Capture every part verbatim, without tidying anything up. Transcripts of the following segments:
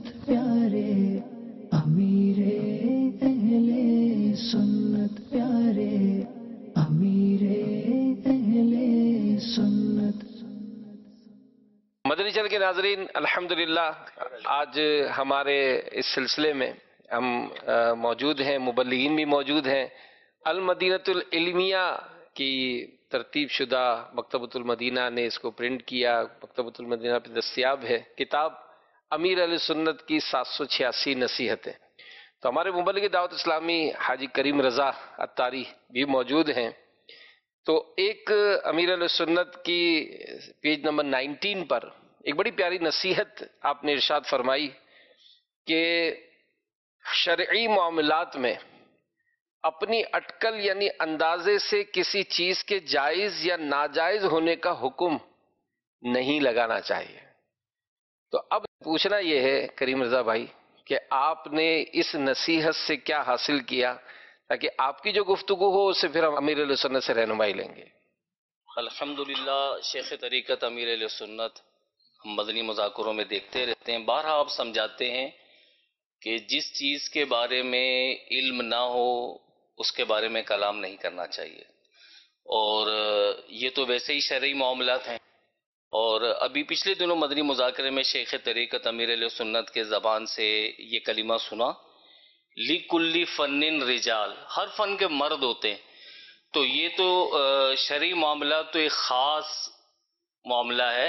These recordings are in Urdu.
सुन्नत प्यारे अमीर अहले सुन्नत प्यारे अमीर अहले सुन्नत। मदनी चैनल के नाजरीन, अल्हम्दुलिल्लाह आज हमारे इस सिलसिले में हम मौजूद हैं, मुबल्लिगीन भी मौजूद हैं। अल मदीनतुल इल्मिया की तरतीब शुदा मकतबतुल मदीना ने इसको प्रिंट किया, मकतबतुल मदीना पे दस्तयाब है किताब अमीर अहले सुन्नत की सात सौ छियासी नसीहतें। तो हमारे मुबल्लिग दावत इस्लामी हाजी करीम रज़ा अत्तारी भी मौजूद हैं। तो एक अमीर अहले सुन्नत की पेज नंबर नाइनटीन पर एक बड़ी प्यारी नसीहत आपने इरशाद फरमाई कि शरई मामलात में अपनी अटकल यानी अंदाजे से किसी चीज के जायज या नाजायज होने का हुक्म नहीं लगाना चाहिए। तो अब पूछना यह है करीम रज़ा भाई कि आपने इस नसीहत से क्या हासिल किया, ताकि आपकी जो गुफ्तगू हो उससे फिर हम अमीर अहले सुन्नत से रहनुमाई लेंगे। अल्हम्दुलिल्लाह, शेख तरीक़त अमीर अहले सुन्नत हम मदनी मुज़ाकरों में देखते रहते हैं। बारहा आप समझाते हैं कि जिस चीज़ के बारे में इल्म ना हो उसके बारे में कलाम नहीं करना चाहिए, और ये तो वैसे ही शरई मामलात हैं। और अभी पिछले दिनों मदनी मुज़ाकरे में शेख तरीक़त अमीर अहले सुन्नत के ज़बान से ये कलिमा सुना, लिकुल्ली फ़न्निन रिजाल, हर फ़न के मर्द होते हैं। तो ये तो शरई मामला तो एक ख़ास मामला है,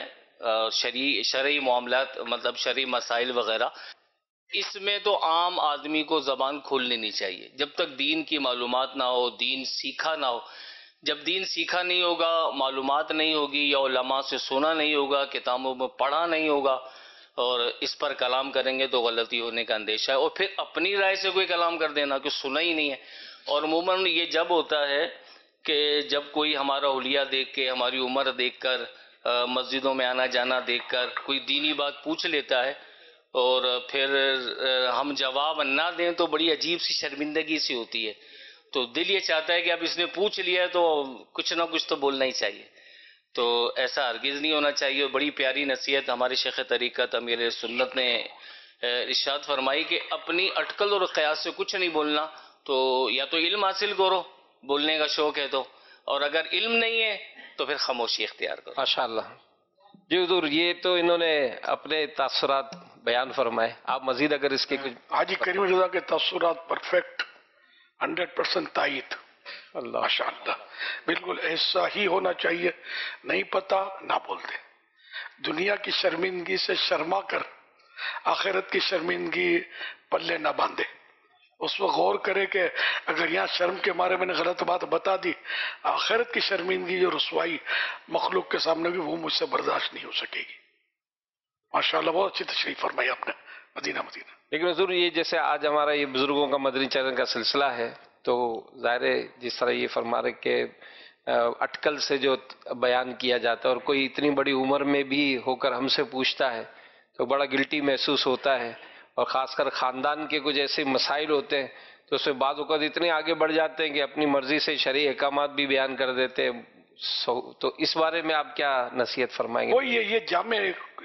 शरई शरई मामलात मतलब शरई मसाइल वग़ैरह, इसमें तो आम आदमी को ज़बान खोलनी नहीं चाहिए जब तक दीन की मालूमात ना हो, दीन सीखा ना हो। जब दीन सीखा नहीं होगा, मालूमात नहीं होगी, या उलमा से सुना नहीं होगा, किताबों में पढ़ा नहीं होगा, और इस पर कलाम करेंगे तो गलती होने का अंदेशा है। और फिर अपनी राय से कोई कलाम कर देना कि सुना ही नहीं है। और अमूमन ये जब होता है कि जब कोई हमारा हुलिया देख के, हमारी उम्र देख कर, मस्जिदों में आना जाना देख कर कोई दीनी बात पूछ लेता है और फिर हम जवाब ना दें तो बड़ी अजीब सी शर्मिंदगी सी होती है। तो दिल ये चाहता है कि अब इसने पूछ लिया तो कुछ ना कुछ तो बोलना ही चाहिए। तो ऐसा हरगिज़ नहीं होना चाहिए। बड़ी प्यारी नसीहत हमारे शेख तरीक़त अमीर सुन्नत ने इरशाद फरमाई कि अपनी अटकल और क़यास से कुछ नहीं बोलना। तो या तो इल्म हासिल करो, बोलने का शौक़ है तो, और अगर इल्म नहीं है तो फिर खामोशी इख्तियार करो। माशाअल्लाह जी हुजूर, ये तो इन्होंने अपने तासुरात बयान फरमाए। आप मजीद अगर इसके कुछ। हाजी करीम रज़ा के तासुरात परफेक्ट, हंड्रेड परसेंट तायीद। अल्लाह माशाअल्लाह, बिल्कुल ऐसा ही होना चाहिए। नहीं पता ना बोल दे। दुनिया की शर्मिंदगी से शर्मा कर आखिरत की शर्मिंदगी पल्ले ना बांधे। उस वक्त गौर करे कि अगर यहाँ शर्म के मारे मैंने गलत बात बता दी, आखिरत की शर्मिंदगी जो रसवाई मखलूक के सामने भी वो मुझसे बर्दाश्त नहीं हो सकेगी। माशाअल्लाह, बहुत अच्छी तशरीफ फरमाई आपने। Medina Medina. लेकिन हुजूर, ये जैसे आज हमारा ये बुजुर्गों का मदनी चैनल का सिलसिला है, तो ज़ाहिर है जिस तरह ये फरमा रहे कि अटकल से जो बयान किया जाता है, और कोई इतनी बड़ी उम्र में भी होकर हमसे पूछता है तो बड़ा गिल्टी महसूस होता है। और ख़ासकर ख़ानदान के कुछ ऐसे मसाइल होते हैं तो उसमें बाद वक़्त इतने आगे बढ़ जाते हैं कि अपनी मर्ज़ी से शरई अहकामात भी बयान कर देते हैं। तो इस बारे में आप क्या नसीहत फरमाएंगे? वो ये ये जामे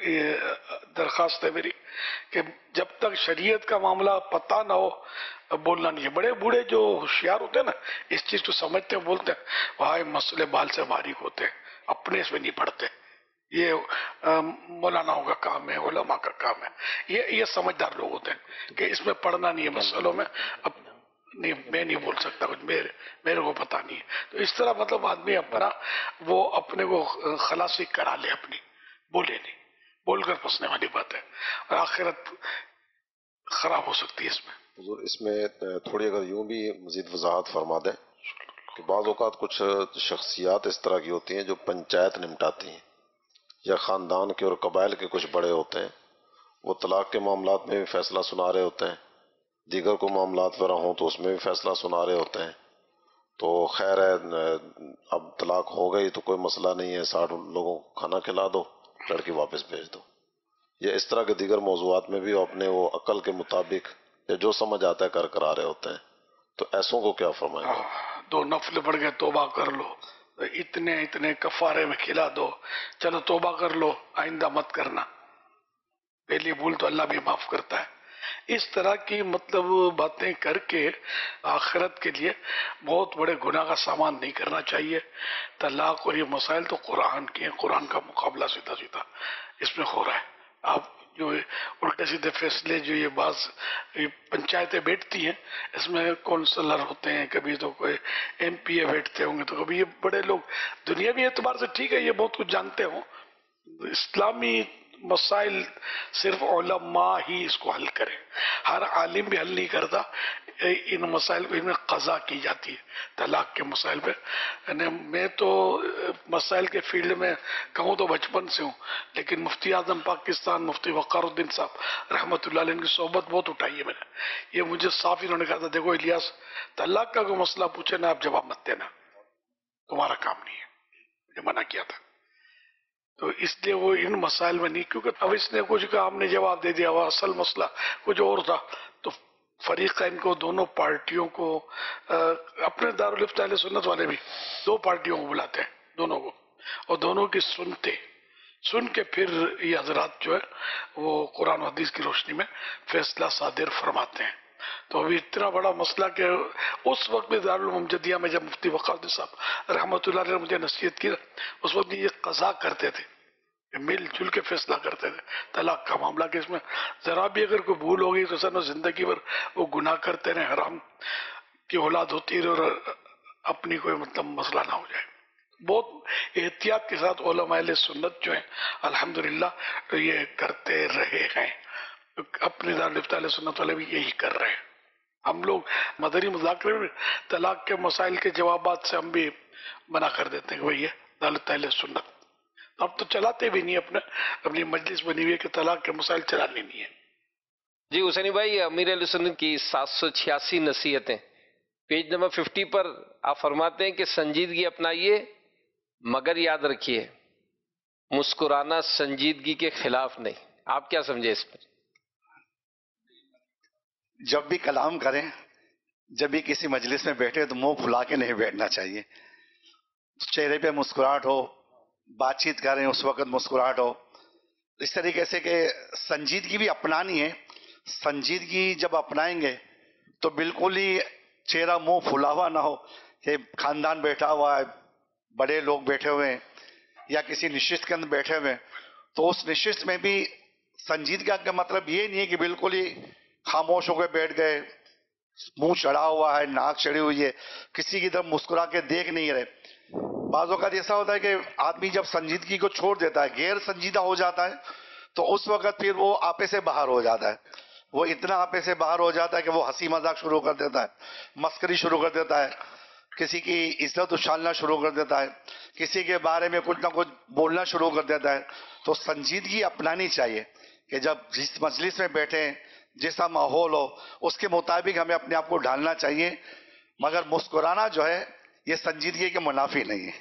दरख्वास्त है मेरी कि जब तक शरीयत का मामला पता ना हो बोलना नहीं है। बड़े बूढ़े जो होशियार होते हैं ना, इस चीज को समझते हैं, बोलते हैं भाई मसले बाल से बारीक होते हैं, अपने इसमें नहीं पढ़ते, ये मौलानाओं का काम है, उलमा का काम है। ये ये समझदार लोग होते हैं कि इसमें पढ़ना नहीं है मसलों में, अब नहीं मैं नहीं बोल सकता कुछ, मेरे मेरे को पता नहीं है। तो इस तरह मतलब आदमी अपना वो अपने को खलासी करा ले, अपनी बोले नहीं, बोलकर फंसने वाली बात है और आखिरत खराब हो सकती है इसमें। हुजूर, इसमें थोड़ी अगर यूं भी मजीद वजाहत फरमा दें कि बाज़ औक़ात कुछ शख्सियात इस तरह की होती हैं जो पंचायत निपटाती हैं, या ख़ानदान के और कबाइल के कुछ बड़े होते हैं, वो तलाक़ के मामलात में भी फ़ैसला सुना रहे होते हैं, दीगर को मामलात वगैरह हों तो उसमें भी फ़ैसला सुना रहे होते हैं। तो खैर है, अब तलाक़ हो गई तो कोई मसला नहीं है, साठ लोगों को खाना खिला दो, लड़की वापस भेज दो। ये इस तरह के दीगर मौज़ूआत में भी अपने वो अक्ल के मुताबिक या जो समझ आता है कर करा रहे होते हैं। तो ऐसों को क्या फरमाएंगे? दो नफल पढ़ के तोबा कर लो, इतने इतने कफारे में खिला दो, चलो तोबा कर लो, आइंदा मत करना। پہلی بھول تو اللہ بھی معاف کرتا ہے. اس طرح کی مطلب باتیں کر کے آخرت کے لیے بہت بڑے گناہ کا سامان نہیں کرنا چاہیے. طلاق اور یہ مسائل تو قرآن کے ہیں، قرآن کا مقابلہ سیدھا سیدھا اس میں ہو رہا ہے. آپ جو الٹے سیدھے فیصلے جو یہ بعض پنچایتیں بیٹھتی ہیں، اس میں کونسلر ہوتے ہیں، کبھی تو کوئی ایم پی اے بیٹھتے ہوں گے، تو کبھی یہ بڑے لوگ دنیاوی اعتبار سے ٹھیک ہے، یہ بہت کچھ جانتے ہوں. اسلامی مسائل صرف علماء ہی اس کو حل کریں، ہر عالم بھی حل نہیں کرتا. ان مسائل کو ان میں قضا کی جاتی ہے طلاق کے مسائل پہ. یعنی میں تو مسائل کے فیلڈ میں کہوں تو بچپن سے ہوں، لیکن مفتی اعظم پاکستان مفتی وقار الدین صاحب رحمۃ اللہ علیہ ان کی صحبت بہت اٹھائی ہے میں نے. یہ مجھے صاف انہوں نے کہا تھا، دیکھو الیاس، طلاق کا کوئی مسئلہ پوچھے نا آپ جواب مت دینا، تمہارا کام نہیں ہے. مجھے منع کیا تھا. تو اس لیے وہ ان مسائل میں نہیں، کیونکہ اب اس نے کچھ کہا ہم نے جواب دے دیا، وہ اصل مسئلہ کچھ اور تھا. تو فریقین کو، دونوں پارٹیوں کو، اپنے دارالفتہ اہل سنت والے بھی دو پارٹیوں کو بلاتے ہیں، دونوں کو، اور دونوں کی سنتے سن کے پھر یہ حضرات جو ہے وہ قرآن و حدیث کی روشنی میں فیصلہ صادر فرماتے ہیں. تو ابھی اتنا بڑا مسئلہ کہ اس وقت بھی دارالمجدیہ میں جب مفتی وقار الدین صاحب رحمۃ اللہ علیہ نے مجھے نصیحت کی، اس وقت یہ قضا کرتے تھے، مل جل کے فیصلہ کرتے تھے طلاق کا معاملہ، کہ اس میں ذرا بھی اگر کوئی بھول ہوگی تو سر زندگی بھر وہ گناہ کرتے رہے، حرام کی اولاد ہوتی رہے اور اپنی کوئی مطلب مسئلہ نہ ہو جائے. بہت احتیاط کے ساتھ علماء اہل سنت جو ہیں الحمدللہ یہ کرتے رہے ہیں. اپنے دارالفتہ اہل سنت والے بھی یہی کر رہے ہیں. ہم لوگ مدنی مذاکرے میں طلاق کے مسائل کے جوابات سے ہم بھی منع کر دیتے ہیں کہ بھئی یہ دارالفتہ اہل سنت. اب تو چلاتے بھی نہیں، اپنا اپنی مجلس بنی ہوئی ہے کہ طلاق کے مسائل چلانی نہیں ہے. جی حسینی بھائی، امیر اہل سنت کی سات سو چھیاسی نصیحتیں، پیج نمبر ففٹی پر آپ فرماتے ہیں کہ سنجیدگی اپنائیے مگر یاد رکھیے مسکرانا سنجیدگی کے خلاف نہیں. آپ کیا سمجھے اس پر؟ جب بھی کلام کریں، جب بھی کسی مجلس میں بیٹھے تو منہ پھلا کے نہیں بیٹھنا چاہیے. چہرے پہ مسکراہٹ ہو، بات چیت کریں اس وقت مسکراہٹ ہو. اس طریقے سے کہ سنجیدگی بھی اپنانی ہے. سنجیدگی جب اپنائیں گے تو بالکل ہی چہرہ منہ پھلا ہوا نہ ہو کہ خاندان بیٹھا ہوا ہے، بڑے لوگ بیٹھے ہوئے ہیں یا کسی نشست کے اندر بیٹھے ہوئے ہیں، تو اس نشست میں بھی سنجیدگی کا مطلب یہ نہیں ہے کہ بالکل ہی خاموش ہو کے بیٹھ گئے، منہ چڑھا ہوا ہے، ناک چڑھی ہوئی ہے، کسی کی طرف مسکرا کے دیکھ نہیں رہے. بعض اوقات ایسا ہوتا ہے کہ آدمی جب سنجیدگی کو چھوڑ دیتا ہے، غیر سنجیدہ ہو جاتا ہے، تو اس وقت پھر وہ آپے سے باہر ہو جاتا ہے. وہ اتنا آپے سے باہر ہو جاتا ہے کہ وہ ہنسی مذاق شروع کر دیتا ہے، مسکری شروع کر دیتا ہے، کسی کی عزت اچھالنا شروع کر دیتا ہے، کسی کے بارے میں کچھ نہ کچھ بولنا شروع کر دیتا ہے. تو سنجیدگی اپنانی چاہیے کہ جب جس مجلس میں بیٹھیں، جیسا ماحول ہو اس کے مطابق ہمیں اپنے آپ کو ڈھالنا چاہیے، مگر مسکرانا جو ہے یہ سنجیدگی کے منافی نہیں ہے.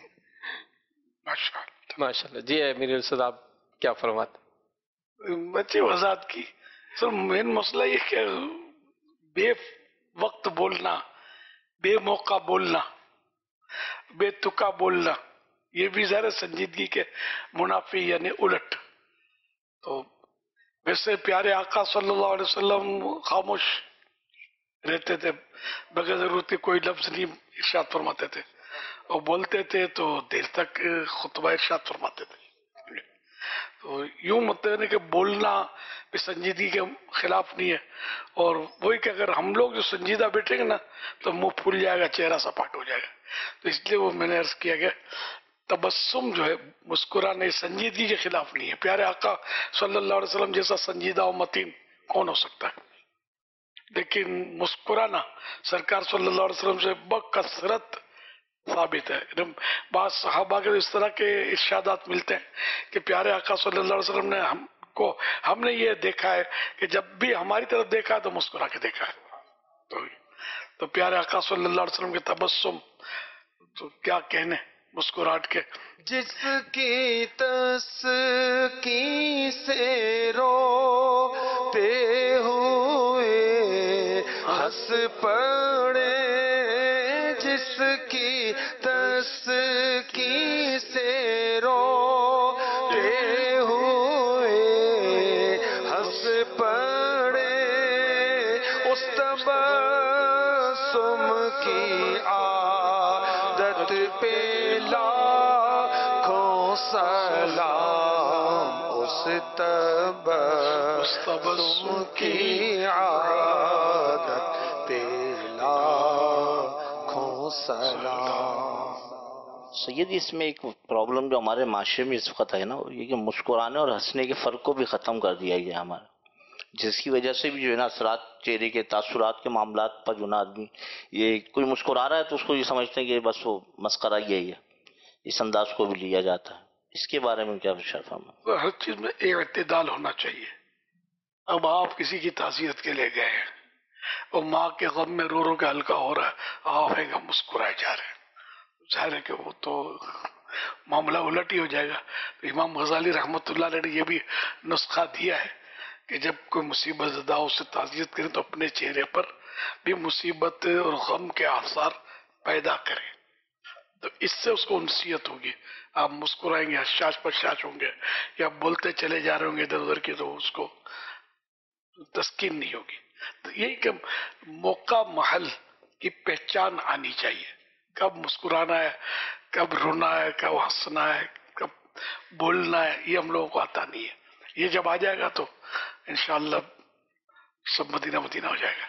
ماشاء اللہ. جی امیر السد آپ کیا فرماتے؟ بچے وضاحت کی سر، مین مسئلہ یہ کہ بے وقت بولنا، بے موقع بولنا، بے تکا بولنا، یہ بھی ظاہر سنجیدگی کے منافی یعنی الٹ. تو ویسے پیارے آقا صلی اللہ علیہ وسلم خاموش رہتے تھے، بغیر ضرورت کے کوئی لفظ نہیں ارشاد فرماتے تھے، اور بولتے تھے تو دیر تک خطبہ ارشاد فرماتے تھے. تو یوں مطلب ہے کہ بولنا بھی سنجیدگی کے خلاف نہیں ہے. اور وہی کہ اگر ہم لوگ جو سنجیدہ بیٹھیں گے نا تو منہ پھول جائے گا، چہرہ سپاٹ ہو جائے گا. تو اس لیے وہ میں نے عرض کیا کہ تبسم جو ہے مسکرانے سنجیدگی کے خلاف نہیں ہے. پیارے آقا صلی اللہ علیہ وسلم جیسا سنجیدہ و متین کون ہو سکتا ہے؟ لیکن مسکرانا سرکار صلی اللہ علیہ وسلم سے بکثرت ثابت ہے. بعض صحابہ کے اس طرح کے ارشادات ملتے ہیں کہ پیارے آقا صلی اللہ علیہ وسلم نے ہم کو ہم نے یہ دیکھا ہے کہ جب بھی ہماری طرف دیکھا ہے تو مسکرا کے دیکھا ہے. تو, تو پیارے آقا صلی اللہ علیہ وسلم کے تبسم تو کیا کہنے مسکراہٹ کے. جس کی تسکی سے روتے ہوئے ہنس پڑے، جس کی تسکی سے روتے ہوئے تبسم کی عادت پہ لاکھوں سلام، اس تبسم کی عادت پہ لاکھوں سلام۔ سید اس میں ایک پرابلم جو ہمارے معاشرے میں اس وقت ہے نا، یہ کہ مسکرانے اور ہنسنے کے فرق کو بھی ختم کر دیا گیا ہمارا، جس کی وجہ سے بھی جو ہے نا اثرات چہرے کے تاثرات کے معاملات پر جو نا آدمی یہ کوئی مسکرا رہا ہے تو اس کو یہ سمجھتے ہیں کہ بس وہ مسخرہ ہی ہے، یہ اس انداز کو بھی لیا جاتا ہے۔ اس کے بارے میں کیا ارشاد فرمائیں؟ ہر چیز میں ایک اعتدال ہونا چاہیے۔ اب آپ کسی کی تعزیت کے لیے گئے ہیں اور ماں کے غم میں رو رو کے ہلکا ہو رہا ہے، آپ ہیں کہ مسکرائے جا رہے ہیں، ظاہر ہے کہ وہ تو معاملہ الٹ ہی ہو جائے گا۔ تو امام غزالی رحمۃ اللہ علیہ نے یہ بھی نسخہ دیا ہے کہ جب کوئی مصیبت زدہ ہو اس سے تعزیت کریں تو اپنے چہرے پر بھی مصیبت اور غم کے آثار پیدا کریں، تو اس سے اس کو انسیت ہوگی۔ آپ مسکرائیں گے، حشاش پرشاش ہوں گے یا بولتے چلے جا رہے ہوں گے ادھر ادھر کی، تو اس کو تسکین نہیں ہوگی۔ تو یہی کہ موقع محل کی پہچان آنی چاہیے، کب مسکرانا ہے، کب رونا ہے، کب ہنسنا ہے، کب بولنا ہے، یہ ہم لوگوں کو آتا نہیں ہے۔ یہ جب آ جائے گا تو انشاءاللہ سب مدینہ مدینہ ہو جائے گا۔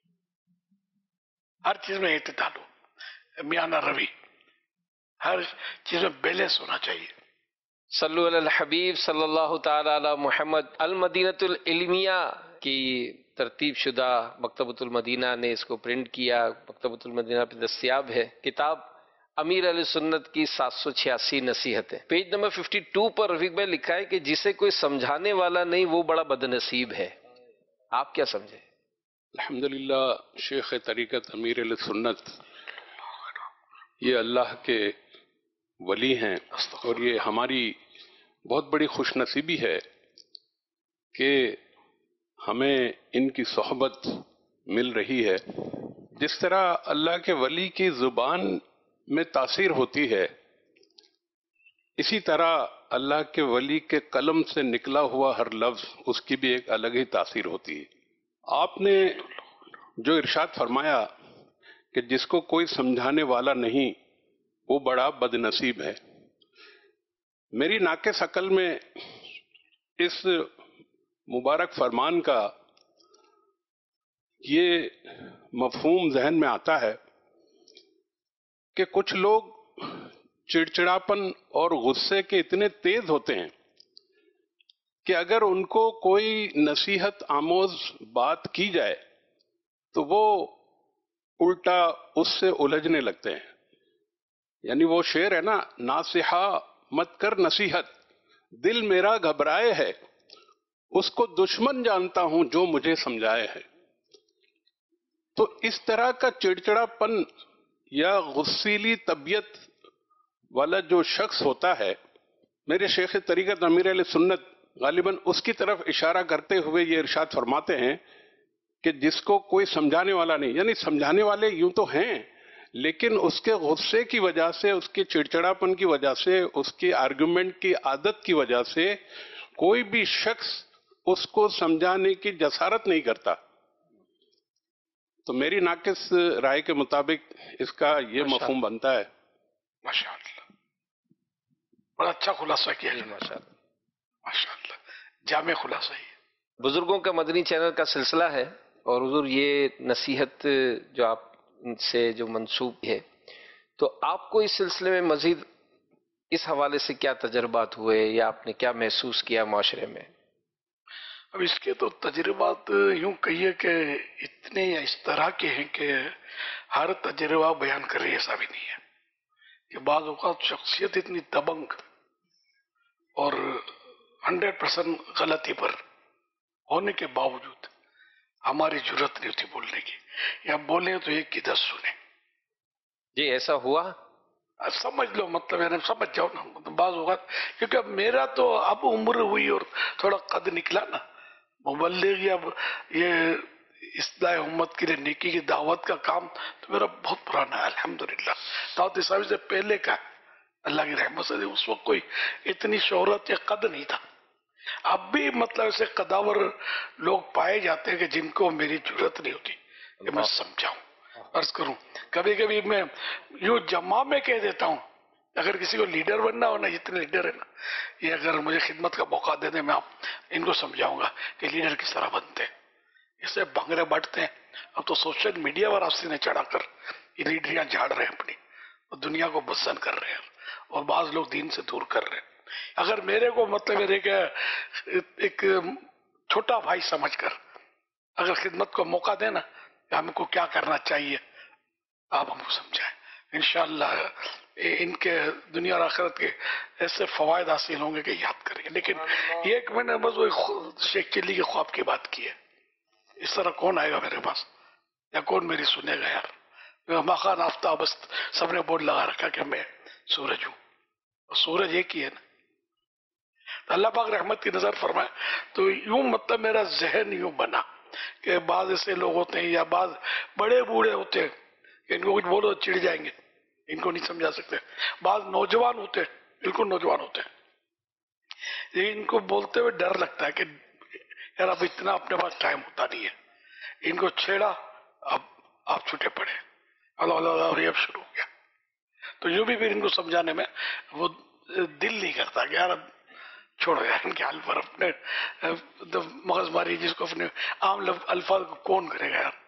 ہر چیز میں اعتدال ہو، میانہ روی، ہر چیز میں بیلنس ہونا چاہیے۔ صلو علی الحبیب صلی اللہ تعالی علی محمد۔ المدینۃ العلمیہ کی ترتیب شدہ مکتبۃ المدینہ نے اس کو پرنٹ کیا، مکتبۃ المدینہ پہ دستیاب ہے کتاب امیر علیہ سنت کی سات سو چھیاسی نصیحتیں۔ پیج نمبر بائیس پر رفیق بھائی لکھا ہے کہ جسے کوئی سمجھانے والا نہیں وہ بڑا بد نصیب ہے۔ آپ کیا سمجھے؟ الحمدللہ شیخ طریقت امیر علیہ سنت یہ اللہ کے ولی ہیں، اور یہ ہماری بہت بڑی خوش نصیبی ہے کہ ہمیں ان کی صحبت مل رہی ہے۔ جس طرح اللہ کے ولی کی زبان میں تاثیر ہوتی ہے، اسی طرح اللہ کے ولی کے قلم سے نکلا ہوا ہر لفظ اس کی بھی ایک الگ ہی تاثیر ہوتی ہے۔ آپ نے جو ارشاد فرمایا کہ جس کو کوئی سمجھانے والا نہیں وہ بڑا بد نصیب ہے، میری ناقص عقل میں اس مبارک فرمان کا یہ مفہوم ذہن میں آتا ہے کہ کچھ لوگ چڑچڑاپن اور غصے کے اتنے تیز ہوتے ہیں کہ اگر ان کو کوئی نصیحت آموز بات کی جائے تو وہ الٹا اس سے الجھنے لگتے ہیں۔ یعنی وہ شعر ہے نا، ناصحہ مت کر نصیحت، دل میرا گھبرائے ہے، اس کو دشمن جانتا ہوں جو مجھے سمجھائے ہے۔ تو اس طرح کا چڑچڑا پن یا غصیلی طبیعت والا جو شخص ہوتا ہے، میرے شیخ طریقت امیر علیہ سنت غالباً اس کی طرف اشارہ کرتے ہوئے یہ ارشاد فرماتے ہیں کہ جس کو کوئی سمجھانے والا نہیں، یعنی سمجھانے والے یوں تو ہیں لیکن اس کے غصے کی وجہ سے، اس کے چڑچڑاپن کی وجہ سے، اس کی آرگومنٹ کی عادت کی وجہ سے کوئی بھی شخص اس کو سمجھانے کی جسارت نہیں کرتا۔ تو میری ناقص رائے کے مطابق اس کا یہ مفہوم بنتا ہے۔ ماشاءاللہ، بڑا اچھا خلاصہ کیا ہے، ماشاءاللہ ماشاءاللہ، جامع خلاصہ ہی۔ بزرگوں کا مدنی چینل کا سلسلہ ہے، اور حضور یہ نصیحت جو آپ سے جو منسوب ہے، تو آپ کو اس سلسلے میں مزید اس حوالے سے کیا تجربات ہوئے یا آپ نے کیا محسوس کیا معاشرے میں؟ اب اس کے تو تجربات یوں کہیے کہ اتنے یا اس طرح کے ہیں کہ ہر تجربہ بیان کر رہی ایسا بھی نہیں ہے، کہ بعض اوقات شخصیت اتنی دبنگ اور ہنڈریڈ پرسینٹ غلطی پر ہونے کے باوجود ہماری جرت نہیں ہوتی بولنے کی، یا بولیں تو ایک کی دس سنیں۔ جی ایسا ہوا؟ سمجھ لو، مطلب یعنی سمجھ جاؤ نا، بعض اوقات کیونکہ اب میرا تو اب عمر ہوئی اور تھوڑا قد نکلا نا، مبلغ اب یہ اصلاح امت کے لیے نیکی کی دعوت کا کام تو میرا بہت پرانا ہے الحمدللہ، دعوت اسلامی سے پہلے کا اللہ کی رحمت سے۔ اس وقت کوئی اتنی شہرت یا قد نہیں تھا، اب بھی مطلب ایسے قداور لوگ پائے جاتے ہیں کہ جن کو میری ضرورت نہیں ہوتی، کہ میں سمجھاؤں. عرض کروں کبھی کبھی میں یوں جمع میں کہہ دیتا ہوں اگر کسی کو لیڈر بننا ہو نا, جتنے لیڈر ہے نا, یہ اگر مجھے خدمت کا موقع دے دیں میں آپ ان کو سمجھاؤں گا کہ لیڈر کس طرح بنتے ہیں. اس سے بھنگرے بانٹتے ہیں. اب تو سوشل میڈیا پر آپ سینے چڑھا کر یہ لیڈریاں جھاڑ رہے ہیں اپنی, اور دنیا کو بسن کر رہے ہیں, اور بعض لوگ دین سے دور کر رہے ہیں. اگر میرے کو مطلب میرے کہ ایک چھوٹا بھائی سمجھ کر اگر خدمت کو موقع دینا کہ ہم کو کیا کرنا چاہیے آپ ہم کو سمجھائیں, انشاءاللہ ان کے دنیا اور آخرت کے ایسے فوائد حاصل ہوں گے کہ یاد کریں گے. لیکن یہ ایک میں نے بس وہ شیخ چلی کے خواب کی بات کی ہے. اس طرح کون آئے گا میرے پاس یا کون میری سنے گا یار. مخان آفتاب بس سب نے بورڈ لگا رکھا کہ میں سورج ہوں, اور سورج ایک ہی ہے نا. اللہ پاک رحمت کی نظر فرمائے تو یوں مطلب میرا ذہن یوں بنا کہ بعض ایسے لوگ ہوتے ہیں یا بعض بڑے بوڑھے ہوتے ہیں کہ ان کو کچھ بولو چڑ جائیں گے, ان کو نہیں سمجھا سکتے. بعض نوجوان ہوتے ہیں, بالکل نوجوان ہوتے ہیں, لیکن ان کو بولتے ہوئے ڈر لگتا ہے کہ یار اب اتنا اپنے پاس ٹائم ہوتا نہیں ہے. ان کو چھیڑا اب آپ چھوٹے پڑے, اللہ اللہ اللہ اب شروع ہو گیا. تو یوں بھی پھر ان کو سمجھانے میں وہ دل نہیں کرتا کہ یار اب چھوڑو یار ان کے حال پر اپنے مغز ماری جس کو اپنے عام الفاظ کو کون کرے گا یار.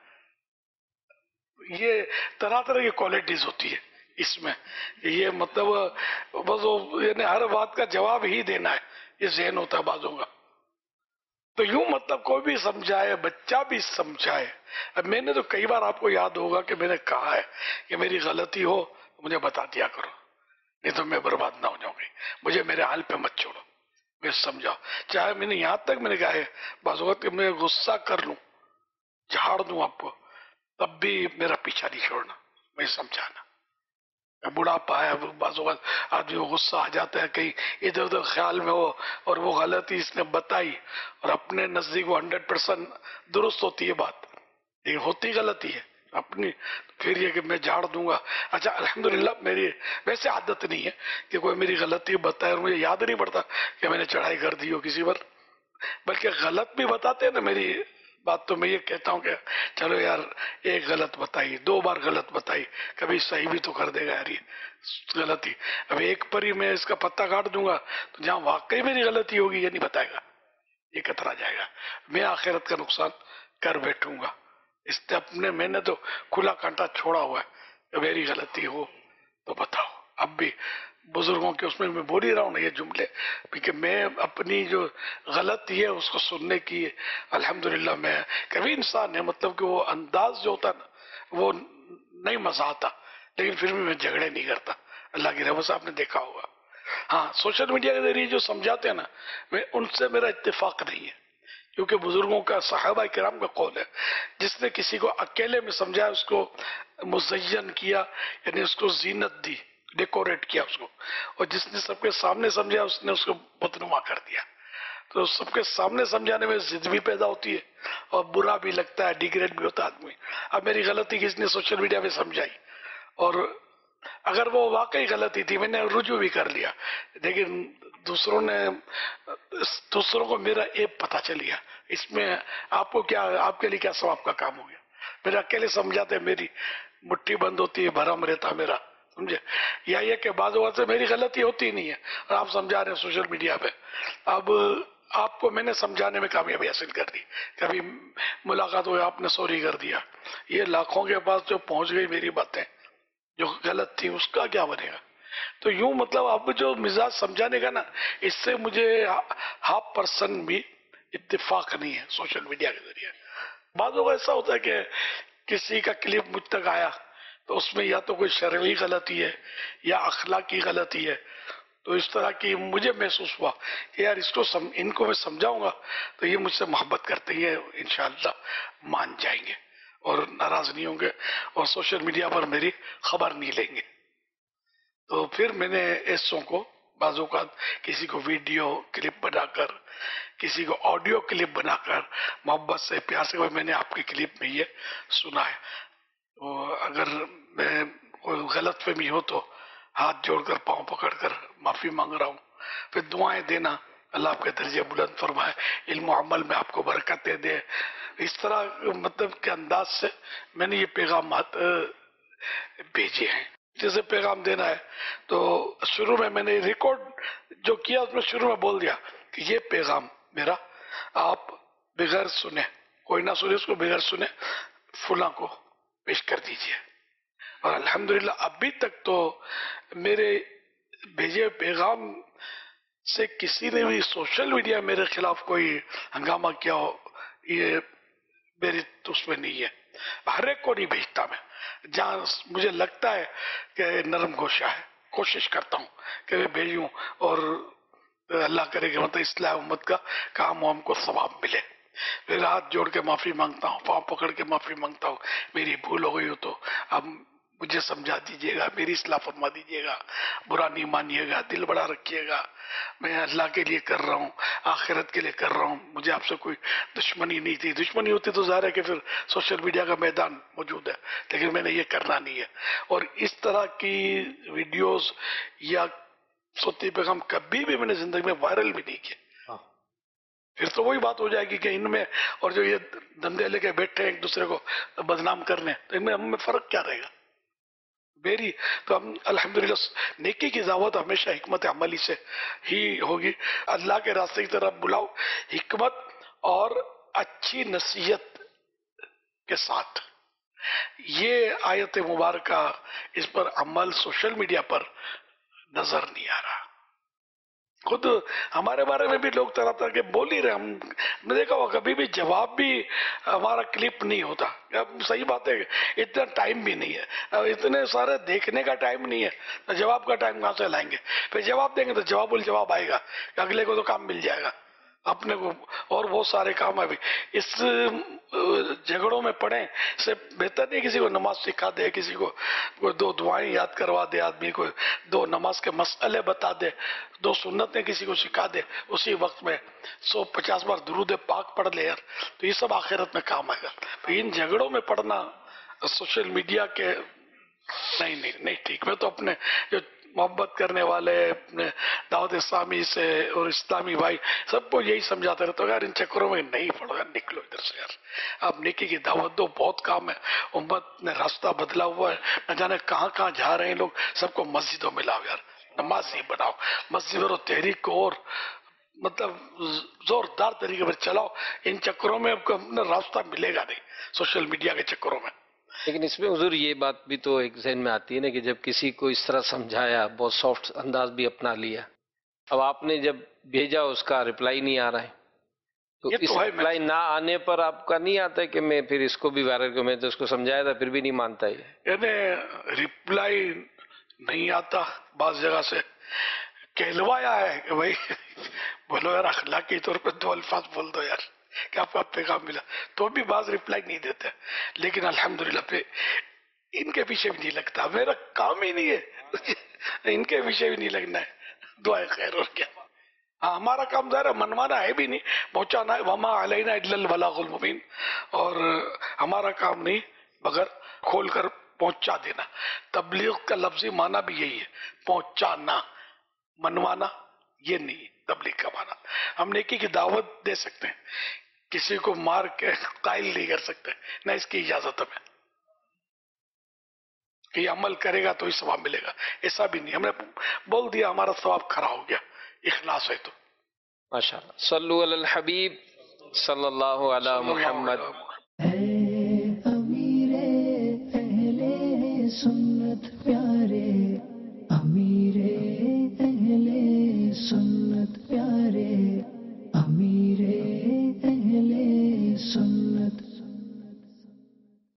یہ طرح طرح کی کوالٹیز ہوتی ہے اس میں. یہ مطلب بس یعنی ہر بات کا جواب ہی دینا ہے, یہ ذہن ہوتا ہے بازوں کا. تو یوں مطلب کوئی بھی سمجھائے, بچہ بھی سمجھائے. اب میں نے تو کئی بار آپ کو یاد ہوگا کہ میں نے کہا ہے کہ میری غلطی ہو مجھے بتا دیا کرو, نہیں تو میں برباد نہ ہو جاؤں گی. مجھے میرے حال پہ مت چھوڑو, میں سمجھاؤ. چاہے میں نے یہاں تک میں نے کہا ہے بعض اوقات کہ میں غصہ کر لوں, جھاڑ دوں آپ کو, تب بھی میرا پیچھا نہیں چھوڑنا, میں سمجھانا. بڑھاپا ہے بعض اوقات آدمی کو غصہ آ جاتا ہے کہیں ادھر ادھر خیال میں ہو اور وہ غلطی اس نے بتائی اور اپنے نزدیک وہ ہنڈریڈ پرسینٹ درست ہوتی ہے بات, لیکن ہوتی غلطی ہے اپنی, پھر یہ کہ میں جھاڑ دوں گا. اچھا الحمدللہ میری ویسے عادت نہیں ہے کہ کوئی میری غلطی بتائے اور مجھے یاد نہیں پڑتا کہ میں نے چڑھائی کر دی ہو کسی پر, بلکہ غلط بھی بتاتے ہیں نا میری بات تو میں یہ کہتا ہوں کہ چلو یار ایک غلط بتائی, دو بار غلط بتائی, کبھی صحیح بھی تو کر دے گا یار یہ غلطی. اب ایک پر ہی میں اس کا پتہ کاٹ دوں گا تو جہاں واقعی میری غلطی ہوگی یہ نہیں بتائے گا, یہ کترا جائے گا, میں آخرت کا نقصان کر بیٹھوں گا. اس نے اپنے میں نے تو کھلا کانٹا چھوڑا ہوا ہے کہ میری غلطی ہو تو بتاؤ. اب بھی بزرگوں کے اس میں میں بول ہی رہا ہوں نا یہ جملے کہ میں اپنی جو غلطی ہے اس کو سننے کی الحمدللہ میں کبھی انسان ہے مطلب کہ وہ انداز جو ہوتا نا وہ نہیں مزہ آتا, لیکن پھر بھی میں جھگڑے نہیں کرتا. اللہ کی رحمت سے آپ نے دیکھا ہوگا. ہاں سوشل میڈیا کے ذریعے جو سمجھاتے ہیں نا میں ان سے میرا اتفاق نہیں ہے, کیونکہ بزرگوں کا صحابہ کرام کا قول ہے جس نے کسی کو اکیلے میں سمجھایا اس کو مزین کیا, یعنی اس کو زینت دی, ڈیکوریٹ کیا اس کو, اور جس نے سب کے سامنے سمجھا اس نے اس کو بدنما کر دیا. تو سب کے سامنے سمجھانے میں ضد بھی پیدا ہوتی ہے اور برا بھی لگتا ہے, ڈیگریڈ بھی ہوتا ہے آدمی. اب میری غلطی کس نے سوشل میڈیا پہ سمجھائی اور اگر وہ واقعی غلطی تھی میں نے رجوع بھی کر لیا, لیکن دوسروں نے دوسروں کو میرا ایپ پتہ چل گیا, اس میں آپ کو کیا, آپ کے لیے کیا ثواب کا کام ہو گیا. میرے اکیلے سمجھاتے میری مٹھی بند ہوتی ہے, بھرم رہتا میرا, سمجھے. یا یہ کہ بعض اوقات سے میری غلطی ہوتی نہیں ہے اور آپ سمجھا رہے ہیں سوشل میڈیا پہ. اب آپ کو میں نے سمجھانے میں کامیابی حاصل کر دی, کبھی ملاقات ہوئی آپ نے سوری کر دیا, یہ لاکھوں کے پاس جو پہنچ گئی میری باتیں جو غلط تھی اس کا کیا بنے گا. تو یوں مطلب اب جو مزاج سمجھانے کا نا اس سے مجھے ہاف پرسنٹ بھی اتفاق نہیں ہے سوشل میڈیا کے ذریعے. بعض اوقات ایسا ہوتا ہے کہ کسی کا کلپ مجھ تک آیا تو اس میں یا تو کوئی شرعی غلطی ہے یا اخلاقی غلطی ہے, تو اس طرح کی مجھے محسوس ہوا کہ یار اس کو سم... ان کو میں سمجھاؤں گا تو یہ مجھ سے محبت کرتے ہیں, انشاءاللہ مان جائیں گے اور ناراض نہیں ہوں گے اور سوشل میڈیا پر میری خبر نہیں لیں گے. تو پھر میں نے ایسوں کو بعض اوقات کسی کو ویڈیو کلپ بنا کر, کسی کو آڈیو کلپ بنا کر محبت سے پیار سے, میں نے آپ کی کلپ میں یہ سنا ہے, تو اگر میں کوئی غلط فہمی ہو تو ہاتھ جوڑ کر پاؤں پکڑ کر معافی مانگ رہا ہوں. پھر دعائیں دینا, اللہ آپ کے درجے بلند فرمائے, علم و عمل میں آپ کو برکتیں دے, اس طرح مطلب کے انداز سے میں نے یہ پیغامات بھیجے ہیں. جیسے پیغام دینا ہے تو شروع میں میں نے ریکارڈ جو کیا اس میں شروع میں بول دیا کہ یہ پیغام میرا آپ بغیر سنے، کوئی نہ سنے اس کو، بغیر سنے فلاں کو پیش کر دیجئے. اور الحمدللہ ابھی تک تو میرے بھیجے پیغام سے کسی نے بھی سوشل میڈیا میرے خلاف کوئی ہنگامہ کیا ہو، یہ میری تو اس میں نہیں ہے. ہر ایک کو نہیں بھیجتا میں، جہاں مجھے لگتا ہے کہ نرم گوشہ ہے کوشش کرتا ہوں کہ میں بھیجوں، اور اللہ کرے کہ مطلب اصلاح امت کا کام ہم کو ثواب ملے. پھر ہاتھ جوڑ کے معافی مانگتا ہوں، پاؤں پکڑ کے معافی مانگتا ہوں، میری بھول ہو گئی ہو تو اب مجھے سمجھا دیجیے گا، میری اصلاح فرما دیجیے گا، برا نہیں مانیے گا، دل بڑا رکھیے گا. میں اللہ کے لیے کر رہا ہوں، آخرت کے لیے کر رہا ہوں، مجھے آپ سے کوئی دشمنی نہیں تھی. دشمنی ہوتی تو ظاہر ہے کہ پھر سوشل میڈیا کا میدان موجود ہے، لیکن میں نے یہ کرنا نہیں ہے. اور اس طرح کی ویڈیوز یا صوتی پیغام کبھی بھی میں نے زندگی میں وائرل بھی نہیں کیے. پھر تو وہی بات ہو جائے گی کہ ان میں اور جو یہ دندے لے کے بیٹھے ہیں ایک دوسرے کو بدنام کرنے، تو ان میں ہم میں فرق کیا رہے گا؟ میری تو ہم الحمدللہ نیکی کی دعوت ہمیشہ حکمت عملی سے ہی ہوگی. اللہ کے راستے کی طرف بلاؤ حکمت اور اچھی نصیحت کے ساتھ. یہ آیت مبارکہ اس پر عمل سوشل میڈیا پر نظر نہیں آ رہا. خود ہمارے بارے میں بھی لوگ طرح طرح کے بول ہی رہے. ہم نے دیکھا ہوا کبھی بھی جواب بھی ہمارا کلپ نہیں ہوتا. صحیح بات ہے، اتنا ٹائم بھی نہیں ہے، اتنے سارے دیکھنے کا ٹائم نہیں ہے، جواب کا ٹائم کہاں سے لائیں گے؟ پھر جواب دیں گے تو جواب الجواب آئے گا، اگلے کو تو کام مل جائے گا اپنے کو، اور بہت سارے کام ہے بھی. اس جھگڑوں میں پڑیں سے بہتر نہیں کسی کو نماز سکھا دے، کسی کو کوئی دو دعائیں یاد کروا دے، آدمی کو دو نماز کے مسئلے بتا دے، دو سنتیں کسی کو سکھا دے، اسی وقت میں سو پچاس بار درود پاک پڑھ لے یار، تو یہ سب آخرت میں کام آئے گا. تو ان جھگڑوں میں پڑنا سوشل میڈیا کے نہیں نہیں نہیں ٹھیک. میں تو اپنے جو محبت کرنے والے اپنے دعوت اسلامی سے اور اسلامی بھائی سب کو یہی سمجھاتے رہتا ہوں یار ان چکروں میں نہیں پڑو یار، نکلو ادھر سے یار، آپ نیکی کی دعوت دو، بہت کام ہے. امت نے راستہ بدلا ہوا ہے، نہ جانے کہاں کہاں جا رہے ہیں لوگ. سب کو مسجدوں میں لاؤ یار، نماز ہی بناؤ، مسجد اور تحریک کو اور مطلب زوردار طریقے پر چلاؤ. ان چکروں میں آپ کو اپنا راستہ ملے گا نہیں سوشل میڈیا کے چکروں میں. لیکن اس میں حضور یہ بات بھی تو ایک ذہن میں آتی ہے نا کہ جب کسی کو اس طرح سمجھایا، بہت سافٹ انداز بھی اپنا لیا، اب آپ نے جب بھیجا اس کا رپلائی نہیں آ رہا ہے، تو اس رپلائی نہ آنے پر آپ کا نہیں آتا ہے کہ میں پھر اس کو بھی وائرل کروں؟ میں تو اس کو سمجھایا تھا پھر بھی نہیں مانتا ہے. یعنی رپلائی نہیں آتا، بعض جگہ سے کہلوایا ہے کہ بھائی بولو یار، اخلاقی طور پہ دو الفاظ بول دو یار کہ آپ کا پیغام ملا، تو بھی بعض رپلائی نہیں دیتے. لیکن الحمدللہ پہ ان کے پیچھے بھی نہیں لگتا، میرا کام ہی نہیں ہے ان کے پیچھے بھی نہیں لگنا ہے. دعائے خیر اور کیا. ہاں ہمارا کام ظاہر ہے منوانا ہے بھی نہیں، پہنچانا ہے، وما علینا الا البلاغ المبین، اور ہمارا کام نہیں مگر کھول کر پہنچا دینا. تبلیغ کا لفظی معنی بھی یہی ہے، پہنچانا، منوانا یہ نہیں تبلیغ کا معنی. ہم نیکی کی دعوت دے سکتے ہیں، کسی کو مار کے قائل نہیں کر سکتے، نہ اس کی اجازت ہمیں کہ یہ عمل کرے گا تو ہی ثواب ملے گا، ایسا بھی نہیں. ہم نے بول دیا ہمارا ثواب کھڑا ہو گیا، اخلاص ہے تو. ماشاءاللہ. صلو علی الحبیب صلی اللہ علی محمد. اے امیر اہل سنت پیارے